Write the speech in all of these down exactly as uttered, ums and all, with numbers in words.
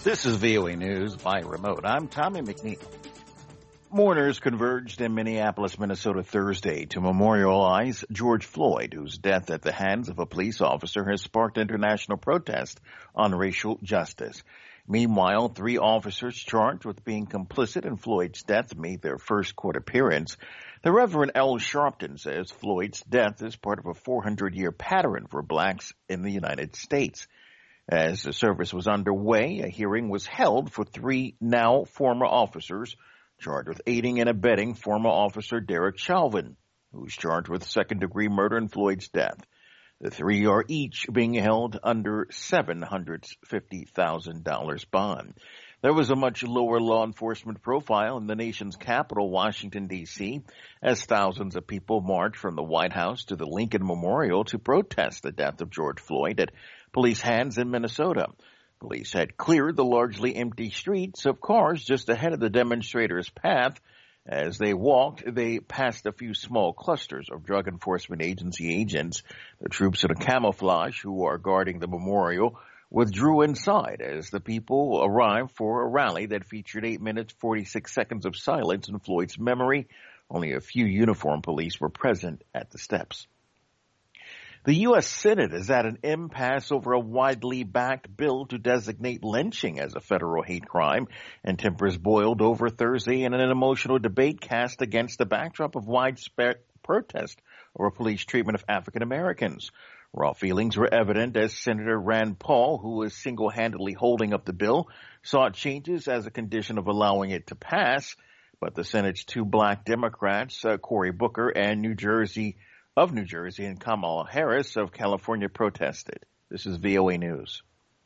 This is V O A News by remote. I'm Tommy McNeil. Mourners converged in Minneapolis, Minnesota Thursday to memorialize George Floyd, whose death at the hands of a police officer has sparked international protest on racial justice. Meanwhile, three officers charged with being complicit in Floyd's death made their first court appearance. The Reverend Al Sharpton says Floyd's death is part of a four hundred year pattern for blacks in the United States. As the service was underway, a hearing was held for three now former officers charged with aiding and abetting former officer Derek Chauvin, who's charged with second-degree murder in Floyd's death. The three are each being held under seven hundred fifty thousand dollars bond. There was a much lower law enforcement profile in the nation's capital, Washington, D C, as thousands of people marched from the White House to the Lincoln Memorial to protest the death of George Floyd at police hands in Minnesota. Police had cleared the largely empty streets of cars just ahead of the demonstrators' path. As they walked, they passed a few small clusters of Drug Enforcement Agency agents. The troops in camouflage who are guarding the memorial withdrew inside as the people arrived for a rally that featured eight minutes, forty-six seconds of silence in Floyd's memory. Only a few uniformed police were present at the steps. The U S Senate is at an impasse over a widely backed bill to designate lynching as a federal hate crime, and tempers boiled over Thursday in an emotional debate cast against the backdrop of widespread protest over police treatment of African Americans. Raw feelings were evident as Senator Rand Paul, who is single-handedly holding up the bill, sought changes as a condition of allowing it to pass, but the Senate's two black Democrats, uh, Cory Booker and New Jersey of New Jersey and Kamala Harris of California protested. This is V O A News.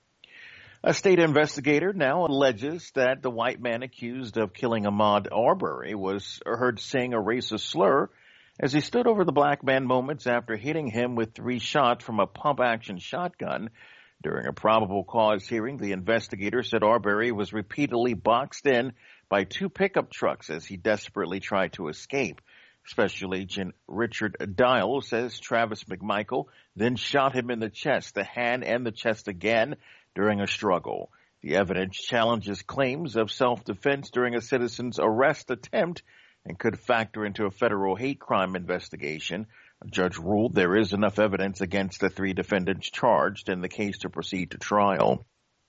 A state investigator now alleges that the white man accused of killing Ahmaud Arbery was heard saying a racist slur as he stood over the black man moments after hitting him with three shots from a pump-action shotgun. During a probable cause hearing, the investigator said Arbery was repeatedly boxed in by two pickup trucks as he desperately tried to escape. Special Agent Richard Dial says Travis McMichael then shot him in the chest, the hand, and the chest again during a struggle. The evidence challenges claims of self-defense during a citizen's arrest attempt and could factor into a federal hate crime investigation. A judge ruled there is enough evidence against the three defendants charged in the case to proceed to trial.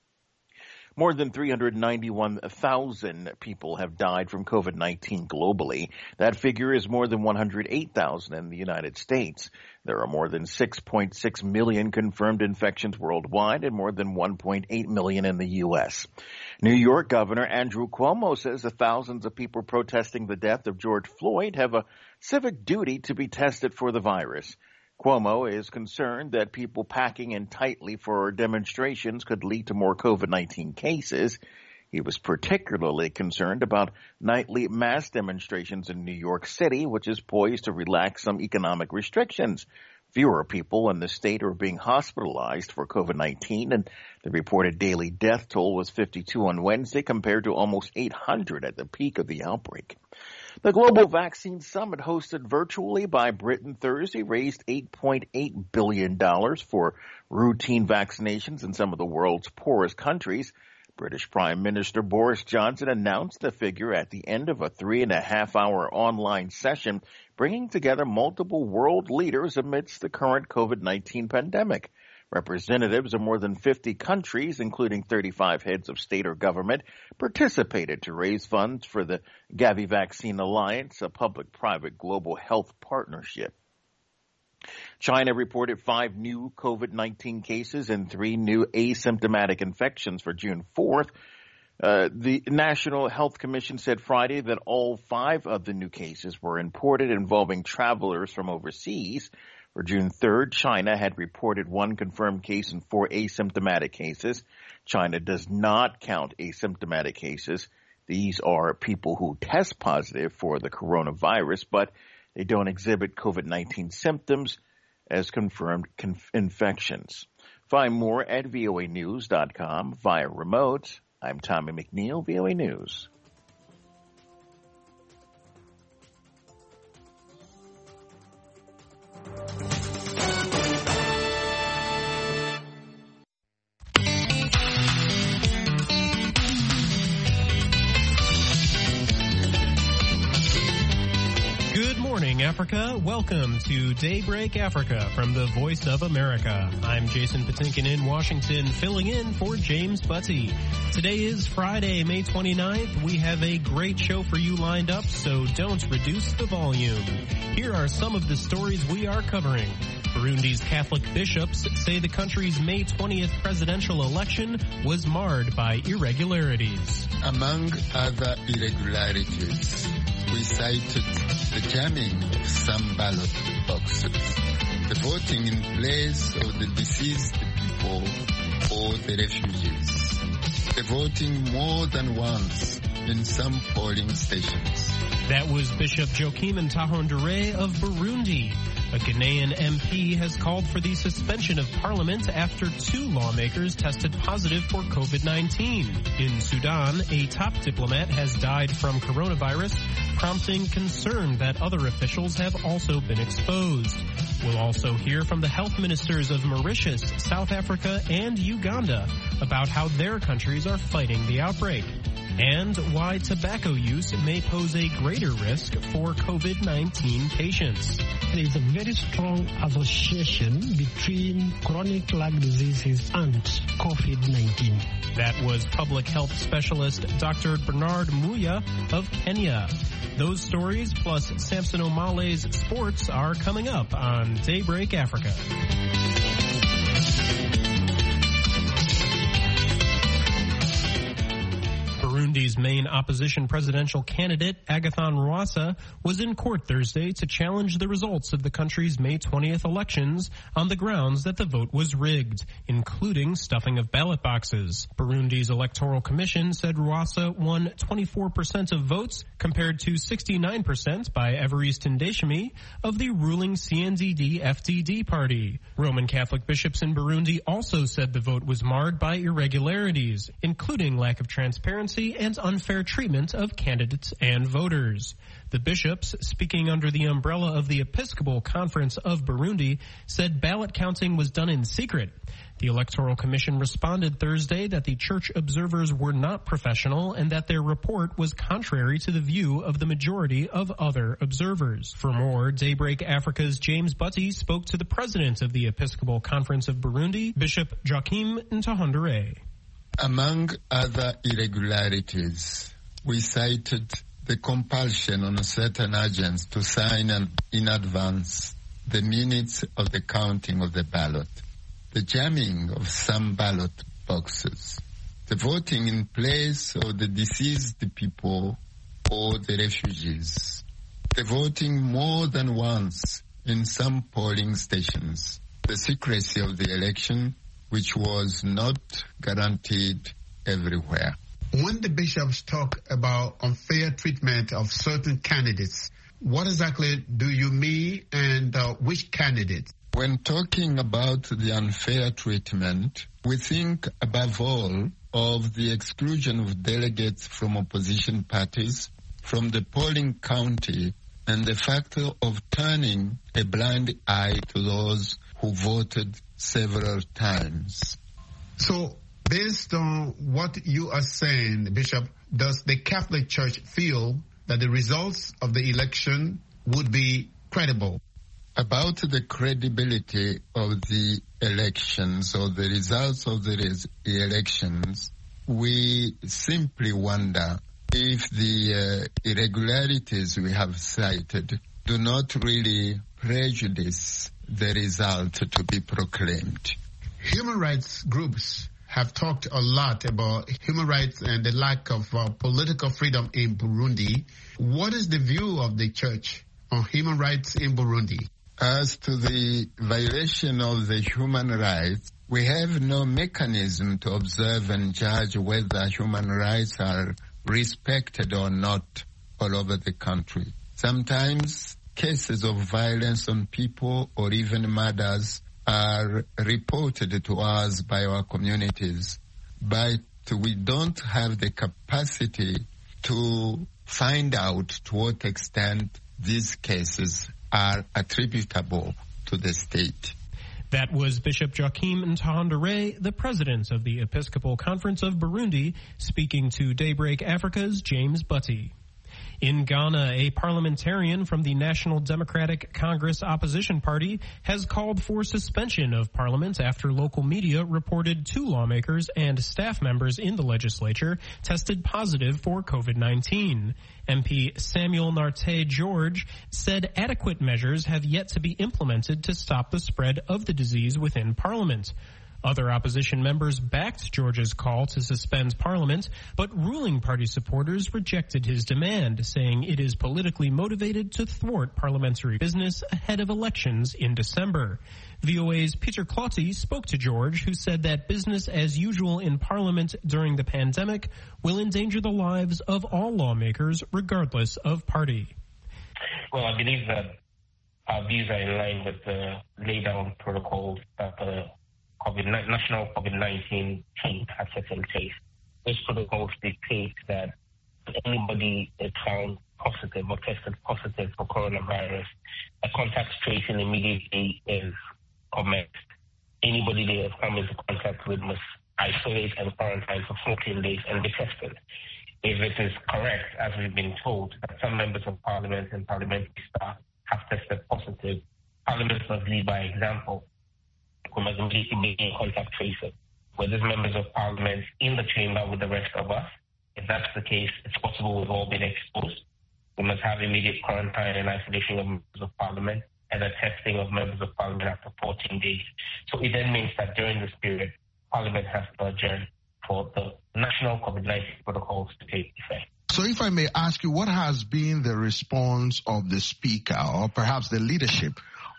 More than three hundred ninety-one thousand people have died from COVID nineteen globally. That figure is more than one hundred eight thousand in the United States. There are more than six point six million confirmed infections worldwide and more than one point eight million in the U S. New York Governor Andrew Cuomo says the thousands of people protesting the death of George Floyd have a civic duty to be tested for the virus. Cuomo is concerned that people packing in tightly for demonstrations could lead to more COVID nineteen cases. He was particularly concerned about nightly mass demonstrations in New York City, which is poised to relax some economic restrictions. Fewer people in the state are being hospitalized for COVID nineteen, and the reported daily death toll was fifty-two on Wednesday compared to almost eight hundred at the peak of the outbreak. The Global Vaccine Summit, hosted virtually by Britain Thursday, raised eight point eight billion dollars for routine vaccinations in some of the world's poorest countries. British Prime Minister Boris Johnson announced the figure at the end of a three and a half hour online session, bringing together multiple world leaders amidst the current COVID nineteen pandemic. Representatives of more than fifty countries, including thirty-five heads of state or government, participated to raise funds for the Gavi Vaccine Alliance, a public-private global health partnership. China reported five new COVID nineteen cases and three new asymptomatic infections for June fourth. Uh, the National Health Commission said Friday that all five of the new cases were imported, involving travelers from overseas. For June third, China had reported one confirmed case and four asymptomatic cases. China does not count asymptomatic cases. These are people who test positive for the coronavirus, but they don't exhibit COVID nineteen symptoms as confirmed conf- infections. Find more at V O A news dot com via remote. I'm Tommy McNeil, V O A News. morning, Africa. Welcome to Daybreak Africa from the Voice of America. I'm Jason Patinkin in Washington, filling in for James Butty. Today is Friday, May twenty-ninth. We have a great show for you lined up, so don't reduce the volume. Here are some of the stories we are covering. Burundi's Catholic bishops say the country's May twentieth presidential election was marred by irregularities. Among other irregularities, we cited the jamming of some ballot boxes, the voting in place of the deceased people or the refugees, the voting more than once in some polling stations. That was Bishop Joachim Ntahondire of Burundi. A Ghanaian M P has called for the suspension of parliament after two lawmakers tested positive for COVID nineteen. In Sudan, a top diplomat has died from coronavirus, prompting concern that other officials have also been exposed. We'll also hear from the health ministers of Mauritius, South Africa, and Uganda about how their countries are fighting the outbreak, and why tobacco use may pose a greater risk for COVID nineteen patients. There is a very strong association between chronic lung diseases and COVID nineteen. That was public health specialist Doctor Bernard Muya of Kenya. Those stories plus Samson Omale's sports are coming up on Daybreak Africa. Burundi's main opposition presidential candidate, Agathon Rwasa, was in court Thursday to challenge the results of the country's May twentieth elections on the grounds that the vote was rigged, including stuffing of ballot boxes. Burundi's Electoral Commission said Rwasa won twenty-four percent of votes compared to sixty-nine percent by Evariste Ndayishimiye of the ruling C N D D F D D party. Roman Catholic bishops in Burundi also said the vote was marred by irregularities, including lack of transparency and unfair treatment of candidates and voters. The bishops, speaking under the umbrella of the Episcopal Conference of Burundi, said ballot counting was done in secret. The Electoral Commission responded Thursday that the church observers were not professional and that their report was contrary to the view of the majority of other observers. For more, Daybreak Africa's James Butty spoke to the president of the Episcopal Conference of Burundi, Bishop Joachim Ntahondire. Among other irregularities, we cited the compulsion on certain agents to sign in advance the minutes of the counting of the ballot, the jamming of some ballot boxes, the voting in place of the deceased people or the refugees, the voting more than once in some polling stations, the secrecy of the election, which was not guaranteed everywhere. When the bishops talk about unfair treatment of certain candidates, what exactly do you mean, and uh, which candidates? When talking about the unfair treatment, we think above all of the exclusion of delegates from opposition parties from the polling county and the factor of turning a blind eye to those who voted several times. So, based on what you are saying, Bishop, does the Catholic Church feel that the results of the election would be credible? About the credibility of the elections or the results of the res- elections, we simply wonder if the uh, irregularities we have cited do not really prejudice the result to be proclaimed. Human rights groups have talked a lot about human rights and the lack of uh, political freedom in Burundi. What is the view of the church on human rights in Burundi? As to the violation of the human rights, we have no mechanism to observe and judge whether human rights are respected or not all over the country. Sometimes cases of violence on people or even murders are reported to us by our communities, but we don't have the capacity to find out to what extent these cases are attributable to the state. That was Bishop Joachim Ntahondire, the president of the Episcopal Conference of Burundi, speaking to Daybreak Africa's James Butty. In Ghana, a parliamentarian from the National Democratic Congress Opposition Party has called for suspension of parliament after local media reported two lawmakers and staff members in the legislature tested positive for COVID nineteen. M P Samuel Nartey George said adequate measures have yet to be implemented to stop the spread of the disease within Parliament. Other opposition members backed George's call to suspend Parliament, but ruling party supporters rejected his demand, saying it is politically motivated to thwart parliamentary business ahead of elections in December. V O A's Peter Clotty spoke to George, who said that business as usual in Parliament during the pandemic will endanger the lives of all lawmakers, regardless of party. Well, I believe that our views are in line with the laid down protocols that the COVID, National COVID nineteen team has set in place. These protocols dictate that if anybody is found positive or tested positive for coronavirus, a contact tracing immediately is commenced. Anybody they have come into contact with must isolate and quarantine for fourteen days and be tested. If it is correct, as we've been told, that some members of Parliament and parliamentary staff have tested positive, Parliament must lead by example. We must immediately begin contact tracing. Were these members of Parliament in the chamber with the rest of us? If that's the case, it's possible we've all been exposed. We must have immediate quarantine and isolation of members of Parliament and a testing of members of Parliament after fourteen days. So it then means that during this period, Parliament has to adjourn for the national COVID nineteen protocols to take effect. So if I may ask you, what has been the response of the Speaker or perhaps the leadership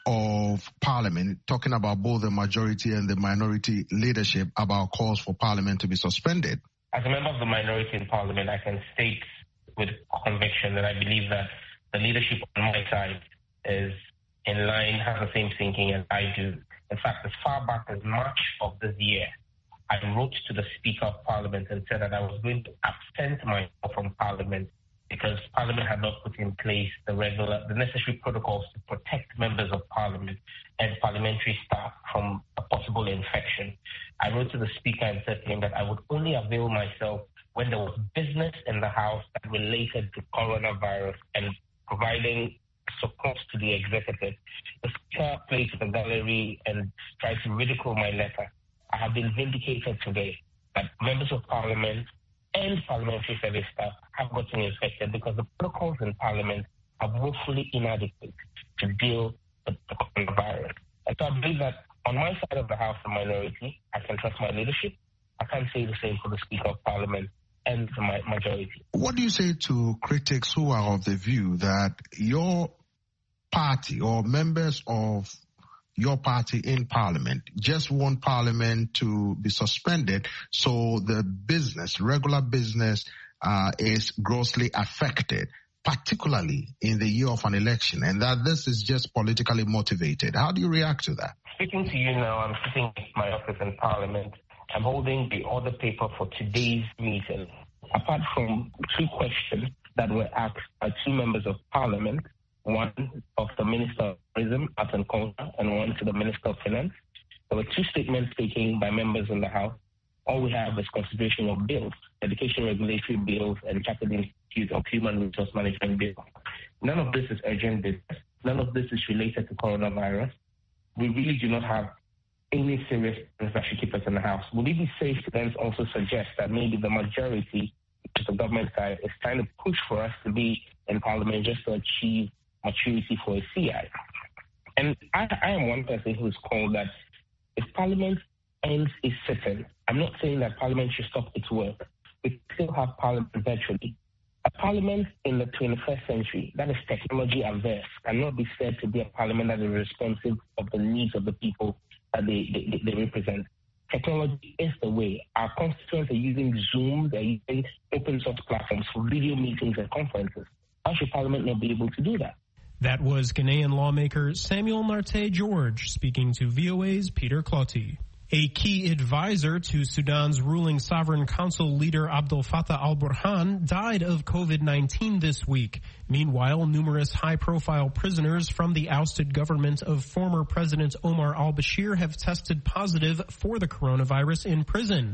of Parliament, talking about both the majority and the minority leadership about calls for Parliament to be suspended? As a member of the minority in Parliament, I can state with conviction that I believe that the leadership on my side is in line, has the same thinking as I do. In fact, as far back as March of this year, I wrote to the Speaker of Parliament and said that I was going to absent myself from Parliament because Parliament had not put in place the regular, the necessary protocols to protect members of Parliament and parliamentary staff from a possible infection. I wrote to the Speaker and said to him that I would only avail myself when there was business in the House that related to coronavirus and providing support to the executive. The Speaker played to the gallery and tried to ridicule my letter. I have been vindicated today that members of Parliament and parliamentary service staff have gotten infected because the protocols in Parliament are woefully inadequate to deal with the coronavirus. And so I believe that on my side of the House, the minority, I can trust my leadership. I can't say the same for the Speaker of Parliament and the majority. What do you say to critics who are of the view that your party or members of your party in Parliament just want Parliament to be suspended so the business, regular business, uh, is grossly affected, particularly in the year of an election, and that this is just politically motivated? How do you react to that? Speaking to you now, I'm sitting in my office in Parliament. I'm holding the order paper for today's meeting. Apart from two questions that were asked by two members of Parliament, one of the Minister of Tourism, Arts and Culture, and one to the Minister of Finance. There were two statements taken by members in the House. All we have is consideration of bills, education regulatory bills, and Capital Institute of Human Resource Management bills. None of this is urgent business. None of this is related to coronavirus. We really do not have any serious things that should keep us in the House. Would it be safe to then also suggest that maybe the majority, which is the government side, is trying to push for us to be in Parliament just to achieve maturity for a C I? And I, I am one person who is called that if Parliament ends its sitting, I'm not saying that Parliament should stop its work. We still have Parliament virtually. A Parliament in the twenty-first century that is technology averse cannot be said to be a Parliament that is responsive of the needs of the people that they, they, they represent. Technology is the way. Our constituents are using Zoom, they're using open source platforms for video meetings and conferences. How should Parliament not be able to do that? That was Ghanaian lawmaker Samuel Nartey George speaking to V O A's Peter Clotty. A key advisor to Sudan's ruling Sovereign Council leader Abdel Fattah al-Burhan died of COVID nineteen this week. Meanwhile, numerous high-profile prisoners from the ousted government of former President Omar al-Bashir have tested positive for the coronavirus in prison.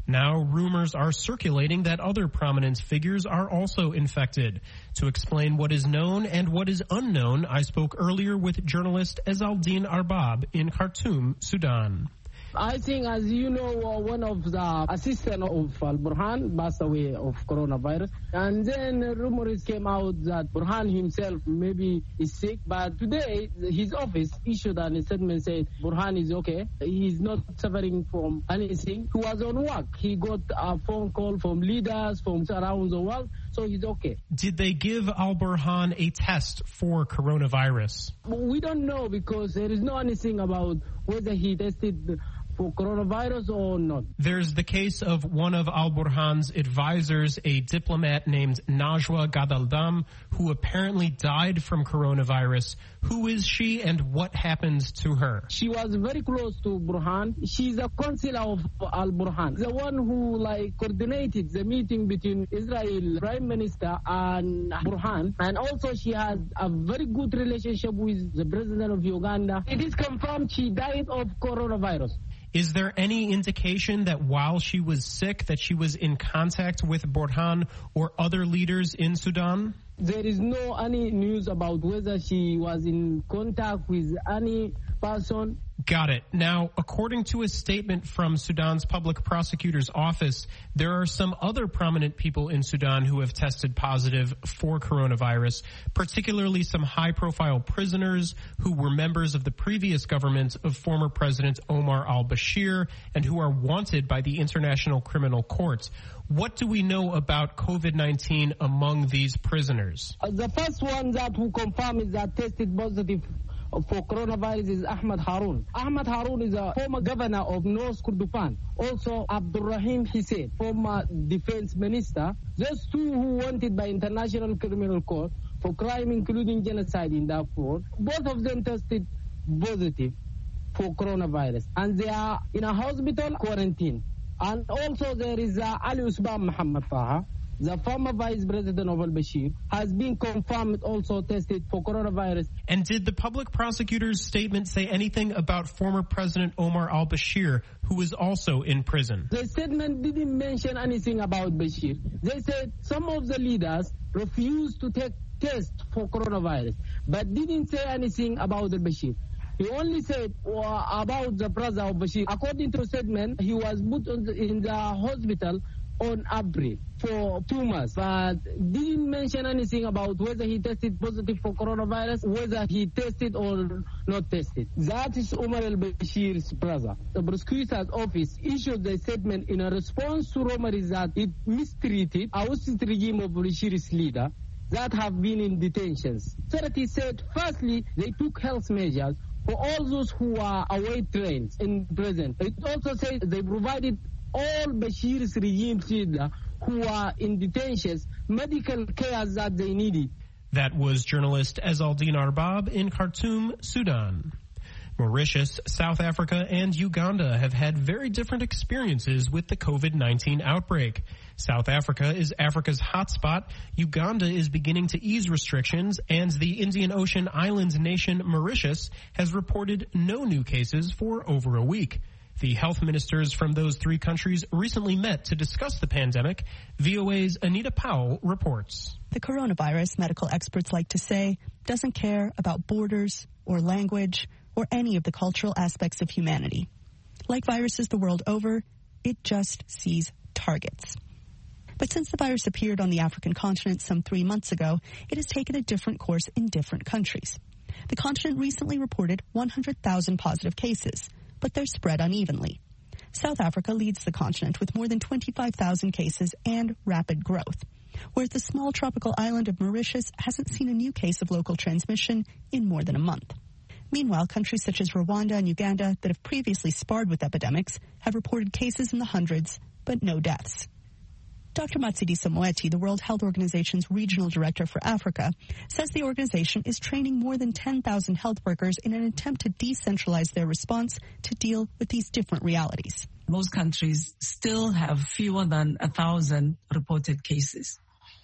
Now, rumors are circulating that other prominent figures are also infected. To explain what is known and what is unknown, I spoke earlier with journalist Ezaldin Arbab in Khartoum, Sudan. I think, as you know, uh, one of the assistants of Al-Burhan passed away of coronavirus. And then uh, rumors came out that Burhan himself maybe is sick. But today, his office issued a statement saying Burhan is okay. He's not suffering from anything. He was on work. He got a phone call from leaders from around the world. So he's okay. Did they give Al-Burhan a test for coronavirus? We don't know because there is no anything about whether he tested for coronavirus or not. There's the case of one of Al-Burhan's advisors, a diplomat named Najwa Gadaldam, who apparently died from coronavirus. Who is she and what happened to her? She was very close to Burhan. She's a counselor of Al-Burhan, the one who like coordinated the meeting between Israel Prime Minister and Burhan. And also she has a very good relationship with the President of Uganda. It is confirmed she died of coronavirus. Is there any indication that while she was sick that she was in contact with Burhan or other leaders in Sudan? There is no any news about whether she was in contact with any person. Got it. Now, according to a statement from Sudan's public prosecutor's office, there are some other prominent people in Sudan who have tested positive for coronavirus, particularly some high-profile prisoners who were members of the previous government of former President Omar al-Bashir and who are wanted by the International Criminal Court. What do we know about COVID nineteen among these prisoners? Uh, the first one that who confirmed is that tested positive for coronavirus is Ahmad Harun. Ahmad Harun is a former governor of North Kordofan. Also, Abdurrahim Hussein, former defense minister. Those two who wanted by International Criminal Court for crime including genocide in Darfur. Both of them tested positive for coronavirus. And they are in a hospital quarantine. And also there is uh, Ali Usman Muhammad Taha, the former vice president of al-Bashir, has been confirmed also tested for coronavirus. And did the public prosecutor's statement say anything about former President Omar al-Bashir, who was also in prison? The statement didn't mention anything about Bashir. They said some of the leaders refused to take tests for coronavirus, but didn't say anything about al-Bashir. He only said uh, about the brother of Bashir. According to the statement, he was put on the, in the hospital on April for two months, but didn't mention anything about whether he tested positive for coronavirus, whether he tested or not tested. That is Omar al-Bashir's brother. The prosecutor's office issued the statement in a response to rumors that it mistreated ousted regime of Bashir's leader that have been in detentions. Authorities said, firstly, they took health measures for all those who are await trains in prison. It also says they provided all Bashir's regime leaders who are in detentions medical care that they needed. That was journalist Ezaldin Arbab in Khartoum, Sudan. Mauritius, South Africa, and Uganda have had very different experiences with the COVID nineteen outbreak. South Africa is Africa's hotspot. Uganda is beginning to ease restrictions, and the Indian Ocean island nation Mauritius has reported no new cases for over a week. The health ministers from those three countries recently met to discuss the pandemic. V O A's Anita Powell reports. The coronavirus, medical experts like to say, doesn't care about borders or language or any of the cultural aspects of humanity. Like viruses the world over, it just sees targets. But since the virus appeared on the African continent some three months ago, it has taken a different course in different countries. The continent recently reported one hundred thousand positive cases, but they're spread unevenly. South Africa leads the continent with more than twenty-five thousand cases and rapid growth, whereas the small tropical island of Mauritius hasn't seen a new case of local transmission in more than a month. Meanwhile, countries such as Rwanda and Uganda that have previously sparred with epidemics have reported cases in the hundreds, but no deaths. Doctor Matshidiso Moeti, the World Health Organization's regional director for Africa, says the organization is training more than ten thousand health workers in an attempt to decentralize their response to deal with these different realities. Most countries still have fewer than one thousand reported cases.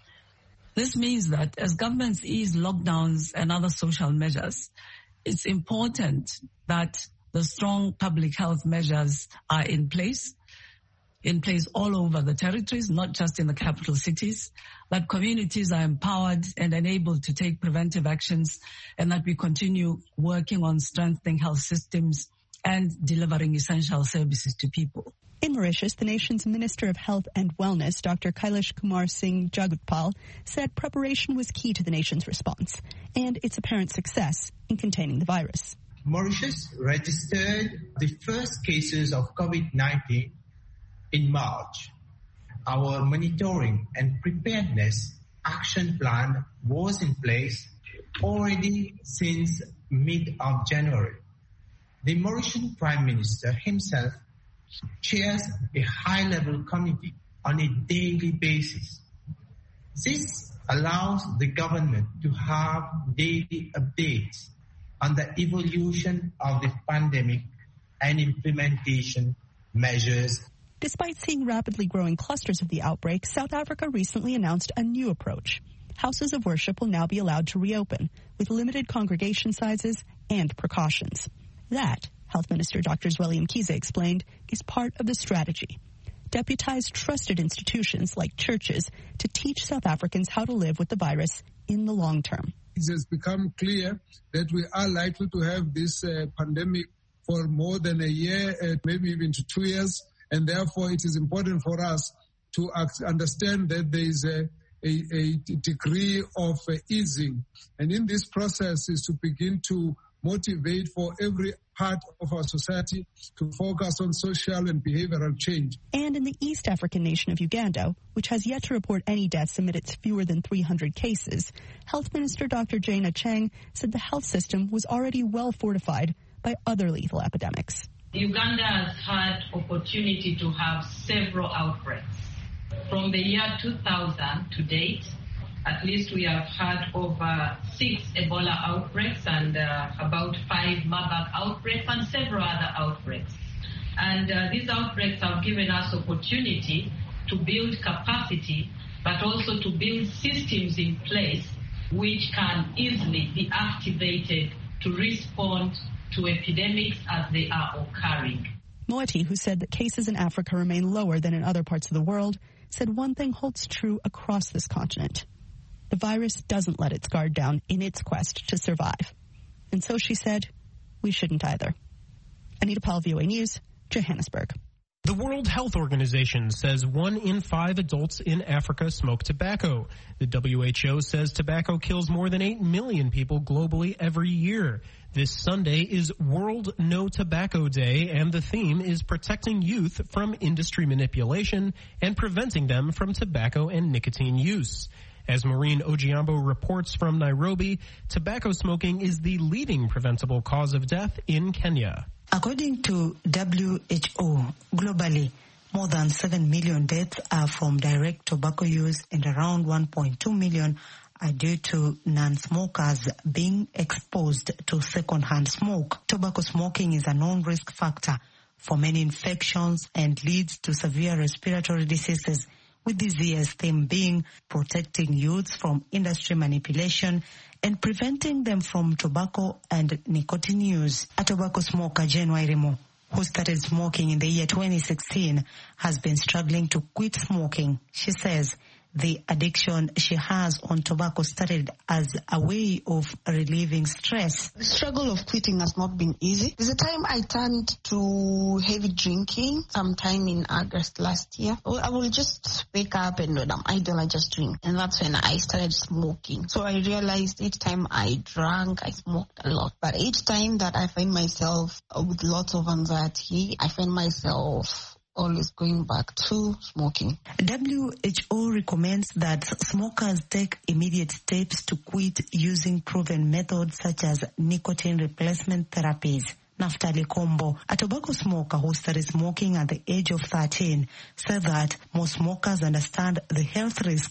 This means that as governments ease lockdowns and other social measures, it's important that the strong public health measures are in place in place all over the territories, not just in the capital cities, that communities are empowered and enabled to take preventive actions, and that we continue working on strengthening health systems and delivering essential services to people. In Mauritius, the nation's Minister of Health and Wellness, Doctor Kailash Kumar Singh Jagutpal, said preparation was key to the nation's response and its apparent success in containing the virus. Mauritius registered the first cases of COVID nineteen in March. Our monitoring and preparedness action plan was in place already since mid of January. The Mauritian Prime Minister himself chairs a high-level committee on a daily basis. This allows the government to have daily updates on the evolution of the pandemic and implementation measures. Despite seeing rapidly growing clusters of the outbreak, South Africa recently announced a new approach. Houses of worship will now be allowed to reopen with limited congregation sizes and precautions. That, Health Minister Doctor Zweli Mkhize explained, is part of the strategy. Deputize trusted institutions like churches to teach South Africans how to live with the virus in the long term. It has become clear that we are likely to have this uh, pandemic for more than a year, uh, maybe even to two years. And therefore, it is important for us to understand that there is a, a, a degree of uh, easing. And in this process is to begin to motivate for every part of our society to focus on social and behavioral change. And in the East African nation of Uganda, which has yet to report any deaths amid its fewer than three hundred cases, Health Minister Doctor Jane Acheng said the health system was already well fortified by other lethal epidemics. Uganda has had opportunity to have several outbreaks. From the year two thousand to date, at least we have had over six Ebola outbreaks and uh, about five Marburg outbreaks and several other outbreaks. And uh, these outbreaks have given us opportunity to build capacity, but also to build systems in place which can easily be activated to respond to epidemics as they are occurring. Moeti, who said that cases in Africa remain lower than in other parts of the world, said one thing holds true across this continent. The virus doesn't let its guard down in its quest to survive. And so she said, we shouldn't either. Anita Powell, V O A News, Johannesburg. The World Health Organization says one in five adults in Africa smoke tobacco. The W H O says tobacco kills more than eight million people globally every year. This Sunday is World No Tobacco Day, and the theme is protecting youth from industry manipulation and preventing them from tobacco and nicotine use. As Maureen Ojiambo reports from Nairobi, tobacco smoking is the leading preventable cause of death in Kenya. According to W H O, globally, more than seven million deaths are from direct tobacco use and around one point two million are due to non-smokers being exposed to second-hand smoke. Tobacco smoking is a known risk factor for many infections and leads to severe respiratory diseases, with this year's theme being protecting youths from industry manipulation and preventing them from tobacco and nicotine use. A tobacco smoker, Jane Wairimo, who started smoking in the year twenty sixteen, has been struggling to quit smoking. She says the addiction she has on tobacco started as a way of relieving stress. The struggle of quitting has not been easy. There's a time I turned to heavy drinking sometime in August last year. I will just wake up and when I'm idle, I just drink. And that's when I started smoking. So I realized each time I drank, I smoked a lot. But each time that I find myself with lots of anxiety, I find myself always going back to smoking. W H O recommends that smokers take immediate steps to quit using proven methods such as nicotine replacement therapies. Naftali Kombo, a tobacco smoker who started smoking at the age of thirteen, said that most smokers understand the health risks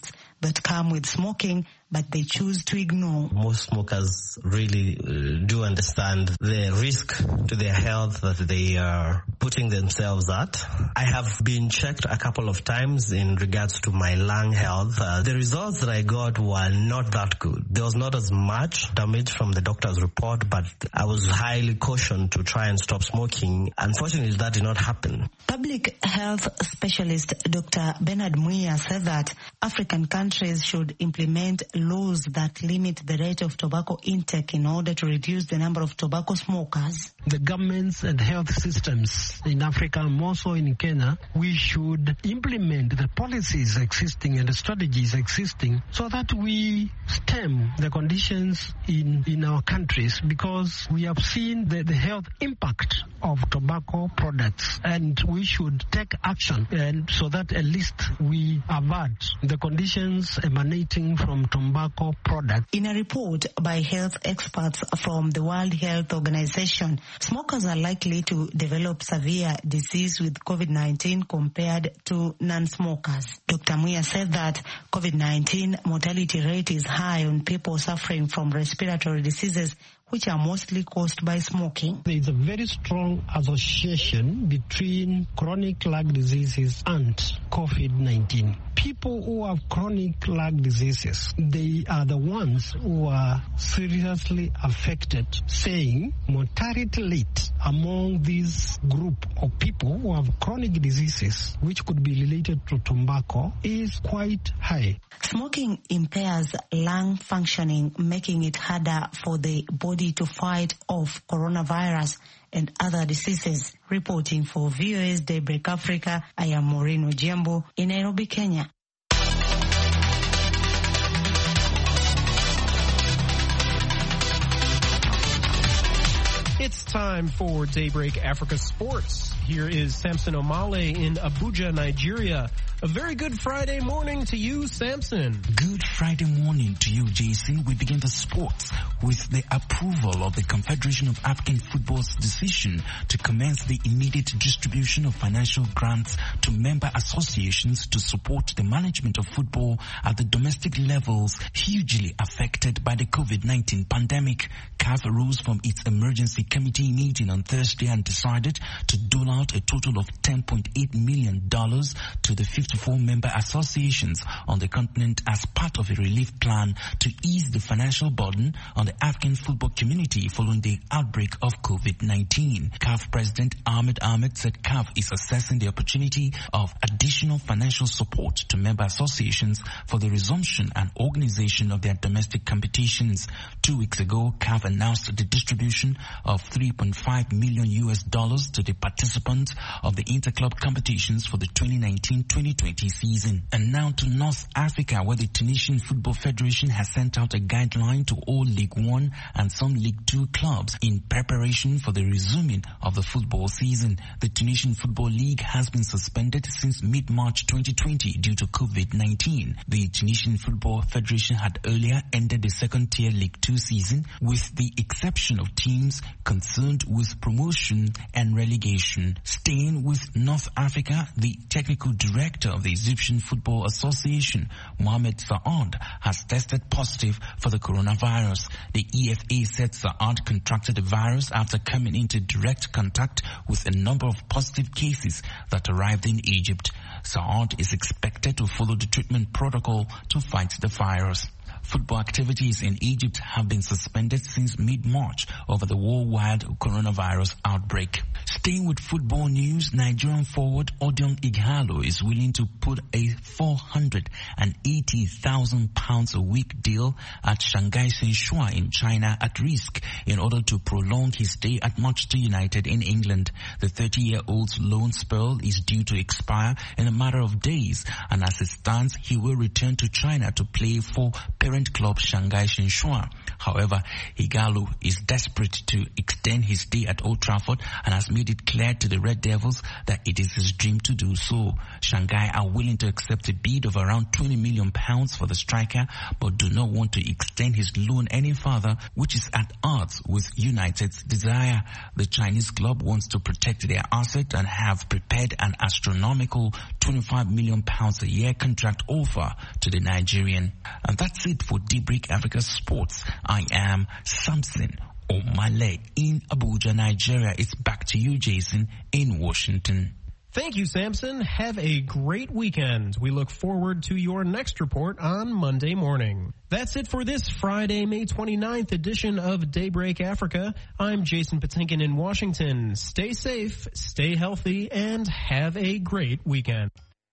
that come with smoking, but they choose to ignore. Most smokers really uh, do understand the risk to their health that they are putting themselves at. I have been checked a couple of times in regards to my lung health. Uh, the results that I got were not that good. There was not as much damage from the doctor's report, but I was highly cautioned to try and stop smoking. Unfortunately, that did not happen. Public health specialist Doctor Bernard Muia said that African countries should implement laws that limit the rate of tobacco intake in order to reduce the number of tobacco smokers. The governments and health systems in Africa, more so in Kenya, we should implement the policies existing and the strategies existing so that we stem the conditions in, in our countries, because we have seen the, the health impact of tobacco products, and we should take action and so that at least we avert the conditions emanating from tobacco products. In a report by health experts from the World Health Organization, smokers are likely to develop severe disease with COVID nineteen compared to non-smokers. Doctor Muia said that COVID nineteen mortality rate is high on people suffering from respiratory diseases, which are mostly caused by smoking. There is a very strong association between chronic lung diseases and COVID nineteen. People who have chronic lung diseases, they are the ones who are seriously affected, saying mortality rate among this group of people who have chronic diseases, which could be related to tobacco, is quite high. Smoking impairs lung functioning, making it harder for the body to fight off coronavirus and other diseases. Reporting for V O A's Daybreak Africa, I am Maureen Ojiambo in Nairobi, Kenya. It's time for Daybreak Africa Sports. Here is Samson Omale in Abuja, Nigeria. A very good Friday morning to you, Samson. Good Friday morning to you, Jason. We begin the sports with the approval of the Confederation of African Football's decision to commence the immediate distribution of financial grants to member associations to support the management of football at the domestic levels hugely affected by the COVID nineteen pandemic. C A F rose from its emergency committee meeting on Thursday and decided to dole out a total of ten point eight million dollars to the fifty-four member associations on the continent as part of a relief plan to ease the financial burden on the African football community following the outbreak of COVID nineteen. C A F President Ahmed Ahmed said C A F is assessing the opportunity of additional financial support to member associations for the resumption and organization of their domestic competitions. Two weeks ago, C A F announced the distribution of three point five million U S dollars to the participants of the interclub competitions for the twenty nineteen twenty twenty season. And now to North Africa, where the Tunisian Football Federation has sent out a guideline to all League One and some League Two clubs in preparation for the resuming of the football season. The Tunisian Football League has been suspended since mid-March twenty twenty due to COVID nineteen. The Tunisian Football Federation had earlier ended the second-tier League Two season with the exception of teams concerned with promotion and relegation. Staying with North Africa, the technical director of the Egyptian Football Association, Mohamed Saad, has tested positive for the coronavirus. The E F A said Saad contracted the virus after coming into direct contact with a number of positive cases that arrived in Egypt. Saad is expected to follow the treatment protocol to fight the virus. Football activities in Egypt have been suspended since mid-March over the worldwide coronavirus outbreak. Staying with football news, Nigerian forward Odion Ighalo is willing to put a four hundred eighty thousand pounds a week deal at Shanghai Shenhua in China at risk in order to prolong his stay at Manchester United in England. The thirty-year-old's loan spell is due to expire in a matter of days, and as it stands, he will return to China to play for Paris parent club Shanghai Shenhua. However, Ighalo is desperate to extend his stay at Old Trafford and has made it clear to the Red Devils that it is his dream to do so. Shanghai are willing to accept a bid of around twenty million pounds for the striker, but do not want to extend his loan any further, which is at odds with United's desire. The Chinese club wants to protect their asset and have prepared an astronomical twenty-five million pounds a year contract offer to the Nigerian. And that's it for Daybreak Africa Sports. I am Samson Omale in Abuja, Nigeria. It's back to you, Jason, in Washington. Thank you, Samson. Have a great weekend. We look forward to your next report on Monday morning. That's it for this Friday, May twenty-ninth edition of Daybreak Africa. I'm Jason Patinkin in Washington. Stay safe, stay healthy, and have a great weekend.